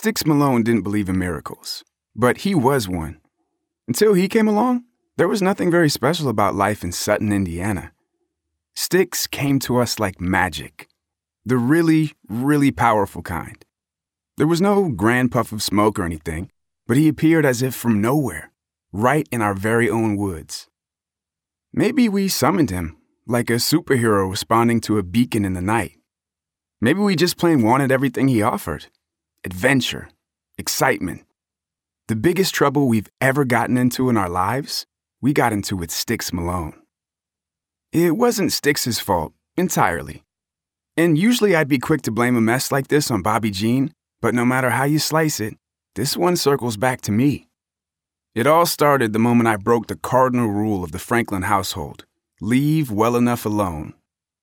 Sticks Malone didn't believe in miracles, but he was one. Until he came along, there was nothing very special about life in Sutton, Indiana. Sticks came to us like magic. The really, really powerful kind. There was no grand puff of smoke or anything, but he appeared as if from nowhere, right in our very own woods. Maybe we summoned him, like a superhero responding to a beacon in the night. Maybe we just plain wanted everything he offered. Adventure, excitement. The biggest trouble we've ever gotten into in our lives, we got into with Sticks Malone. It wasn't Sticks' fault, entirely. And usually I'd be quick to blame a mess like this on Bobby Jean, but no matter how you slice it, this one circles back to me. It all started the moment I broke the cardinal rule of the Franklin household. Leave well enough alone.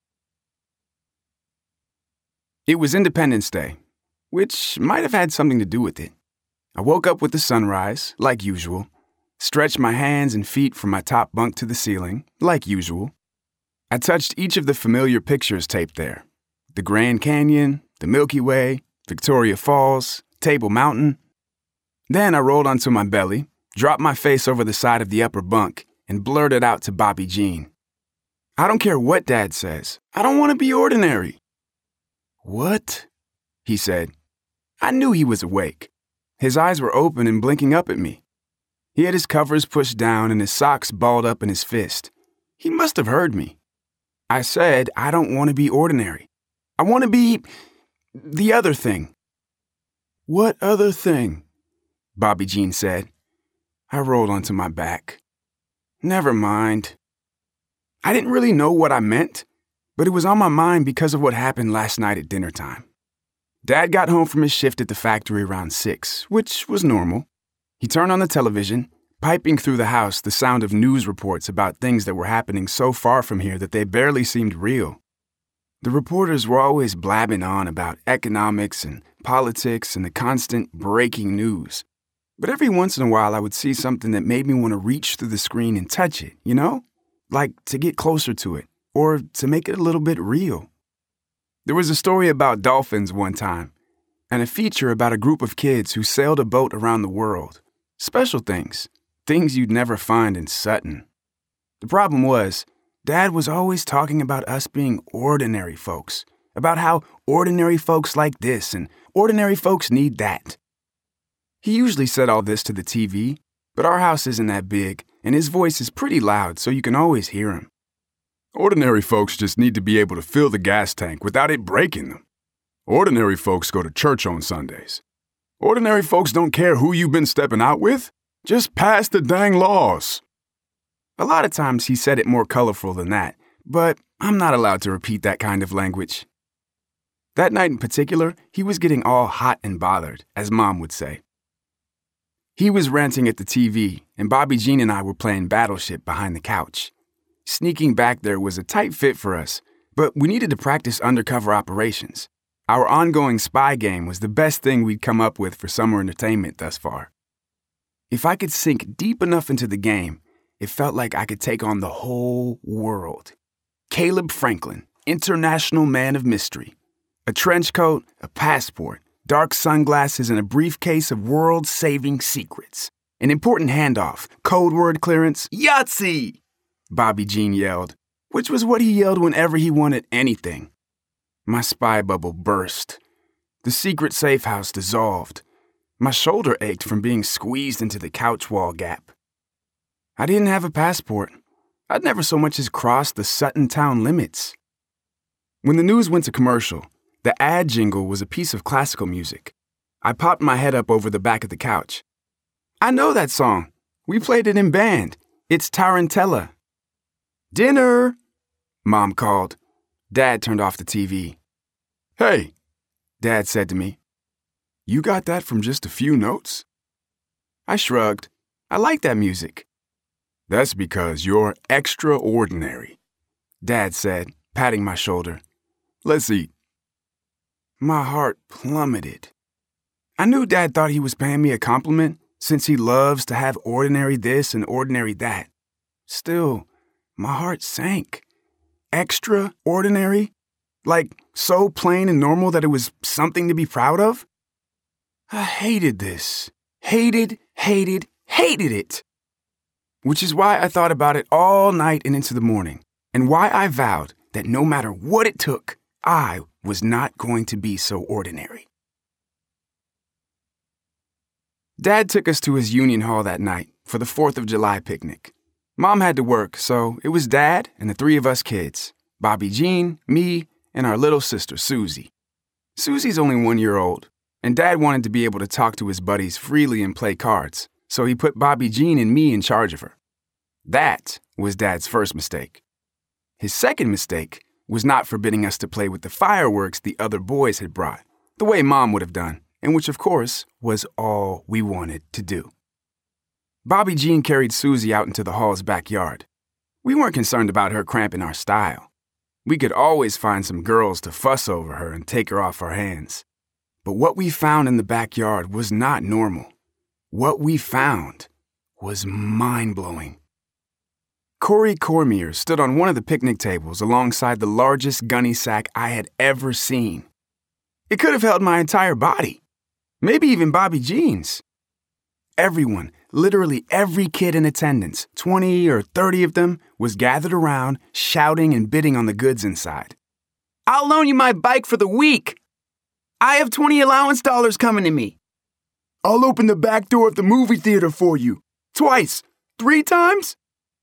It was Independence Day, which might have had something to do with it. I woke up with the sunrise, like usual, stretched my hands and feet from my top bunk to the ceiling, like usual. I touched each of the familiar pictures taped there. The Grand Canyon, the Milky Way, Victoria Falls, Table Mountain. Then I rolled onto my belly, dropped my face over the side of the upper bunk, and blurted out to Bobby Jean. I don't care what Dad says. I don't want to be ordinary. What? He said. I knew he was awake. His eyes were open and blinking up at me. He had his covers pushed down and his socks balled up in his fist. He must have heard me. I said, I don't want to be ordinary. I want to be the other thing. What other thing? Bobby Jean said. I rolled onto my back. Never mind. I didn't really know what I meant, but it was on my mind because of what happened last night at dinner time. Dad got home from his shift at the factory around 6, which was normal. He turned on the television, piping through the house the sound of news reports about things that were happening so far from here that they barely seemed real. The reporters were always blabbing on about economics and politics and the constant breaking news. But every once in a while I would see something that made me want to reach through the screen and touch it, you know? Like to get closer to it, or to make it a little bit real. There was a story about dolphins one time, and a feature about a group of kids who sailed a boat around the world. Special things. Things you'd never find in Sutton. The problem was, Dad was always talking about us being ordinary folks, about how ordinary folks like this and ordinary folks need that. He usually said all this to the TV, but our house isn't that big, and his voice is pretty loud so you can always hear him. Ordinary folks just need to be able to fill the gas tank without it breaking them. Ordinary folks go to church on Sundays. Ordinary folks don't care who you've been stepping out with. Just pass the dang laws. A lot of times he said it more colorful than that, but I'm not allowed to repeat that kind of language. That night in particular, he was getting all hot and bothered, as Mom would say. He was ranting at the TV, and Bobby Jean and I were playing Battleship behind the couch. Sneaking back there was a tight fit for us, but we needed to practice undercover operations. Our ongoing spy game was the best thing we'd come up with for summer entertainment thus far. If I could sink deep enough into the game, it felt like I could take on the whole world. Caleb Franklin, international man of mystery. A trench coat, a passport, dark sunglasses, and a briefcase of world-saving secrets. An important handoff, code word clearance, Yahtzee! Bobby Jean yelled, which was what he yelled whenever he wanted anything. My spy bubble burst. The secret safe house dissolved. My shoulder ached from being squeezed into the couch wall gap. I didn't have a passport. I'd never so much as crossed the Sutton town limits. When the news went to commercial, the ad jingle was a piece of classical music. I popped my head up over the back of the couch. I know that song. We played it in band. It's Tarantella. Dinner, Mom called. Dad turned off the TV. Hey, Dad said to me. You got that from just a few notes? I shrugged. I like that music. That's because you're extraordinary, Dad said, patting my shoulder. Let's eat. My heart plummeted. I knew Dad thought he was paying me a compliment since he loves to have ordinary this and ordinary that. Still, my heart sank. Extraordinary? Like so plain and normal that it was something to be proud of? I hated this. Hated it. Which is why I thought about it all night and into the morning, and why I vowed that no matter what it took, I was not going to be so ordinary. Dad took us to his union hall that night for the 4th of July picnic. Mom had to work, so it was Dad and the 3 of us kids, Bobby Jean, me, and our little sister, Susie. Susie's only 1 year old, and Dad wanted to be able to talk to his buddies freely and play cards, so he put Bobby Jean and me in charge of her. That was Dad's first mistake. His second mistake was not forbidding us to play with the fireworks the other boys had brought, the way Mom would have done, and which, of course, was all we wanted to do. Bobby Jean carried Susie out into the hall's backyard. We weren't concerned about her cramping our style. We could always find some girls to fuss over her and take her off our hands. But what we found in the backyard was not normal. What we found was mind-blowing. Corey Cormier stood on one of the picnic tables alongside the largest gunny sack I had ever seen. It could have held my entire body, maybe even Bobby Jean's. Everyone, literally every kid in attendance, 20 or 30 of them, was gathered around, shouting and bidding on the goods inside. "I'll loan you my bike for the week. I have 20 allowance dollars coming to me. I'll open the back door of the movie theater for you. Twice. 3 times?"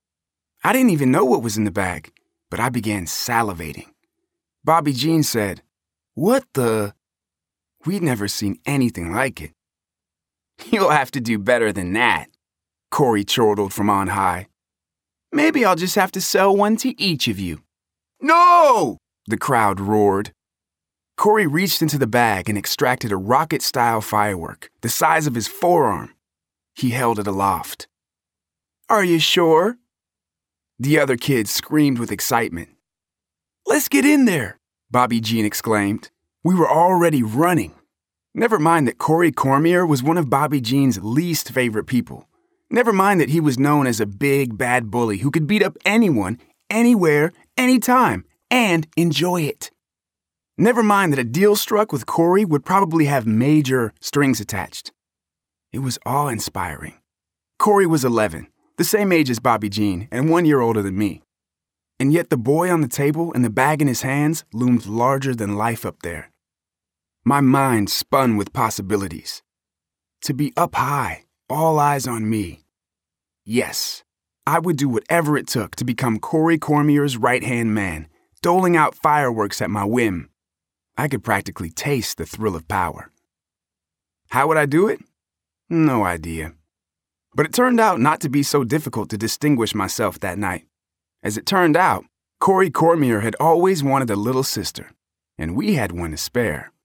I didn't even know what was in the bag, but I began salivating. Bobby Jean said, "What the?" We'd never seen anything like it. "You'll have to do better than that," Corey chortled from on high. "Maybe I'll just have to sell one to each of you." "No!" the crowd roared. Corey reached into the bag and extracted a rocket-style firework, the size of his forearm. He held it aloft. "Are you sure?" The other kids screamed with excitement. "Let's get in there," Bobby Jean exclaimed. We were already running. Never mind that Corey Cormier was one of Bobby Jean's least favorite people. Never mind that he was known as a big, bad bully who could beat up anyone, anywhere, anytime, and enjoy it. Never mind that a deal struck with Corey would probably have major strings attached. It was awe-inspiring. Corey was 11, the same age as Bobby Jean, and 1 year older than me. And yet the boy on the table and the bag in his hands loomed larger than life up there. My mind spun with possibilities. To be up high, all eyes on me. Yes, I would do whatever it took to become Corey Cormier's right-hand man, doling out fireworks at my whim. I could practically taste the thrill of power. How would I do it? No idea. But it turned out not to be so difficult to distinguish myself that night. As it turned out, Corey Cormier had always wanted a little sister, and we had one to spare.